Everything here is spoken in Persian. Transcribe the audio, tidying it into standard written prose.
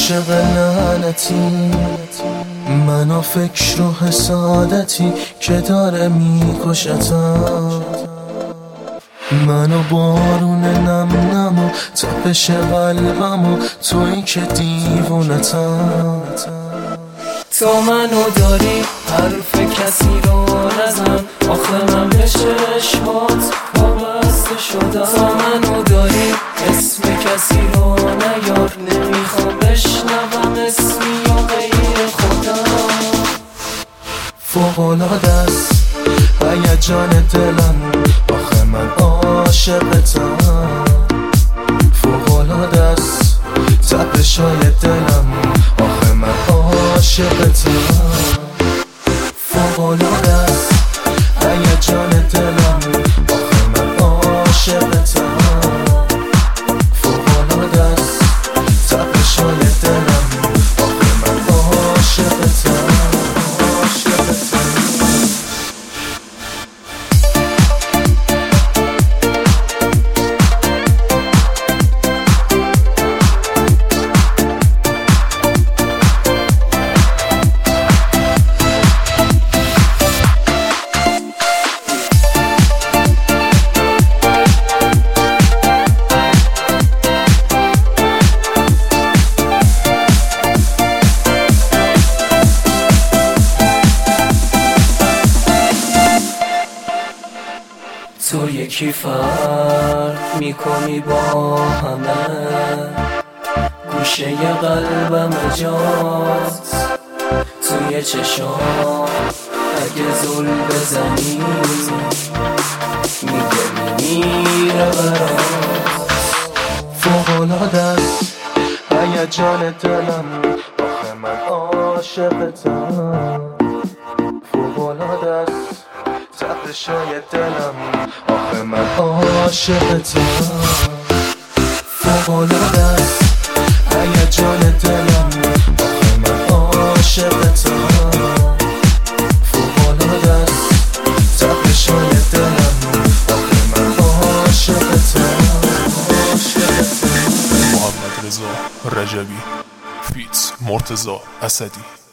عاشق لعنتی، منو فکر و حسادتی که داره میکشتم. منو بارون نم نم و تپش قلبم و تویی که دیوونتم. تو منو داری حرف کسی رو نزن، آخه من به چشمات وابسته شدم. تو منو داری اسم کسی رو نیار، نمیخوام بشنوم اسمی و غیر خودم. فوق‌العاده است هیجان دلم، آخه من عاشقتم. فوق‌العاده است تپش‌های دلم، آخه من عاشقتم. فوق‌العاده است هیجان دلم، آخه من عاشقتم. فوق‌العاده است تپش‌های دلم، آخه من عاشقتم. تو یکی فرق میکنی با همه، گوشه قلبم جات توی چشام. اگه زل بزنی میگه میمیره برات. فوق‌العاده است هیجان دلم، آخه من عاشقتم. فوق‌العاده است تپش‌های دلم، آخه من عاشقتم. فوق‌العاده است هیجان دلم، آخه من عاشقتم. فوق‌العاده است تپش‌های دلم، آخه من عاشقتم. محمد رضا رجبی فیت مرتضی اسدی.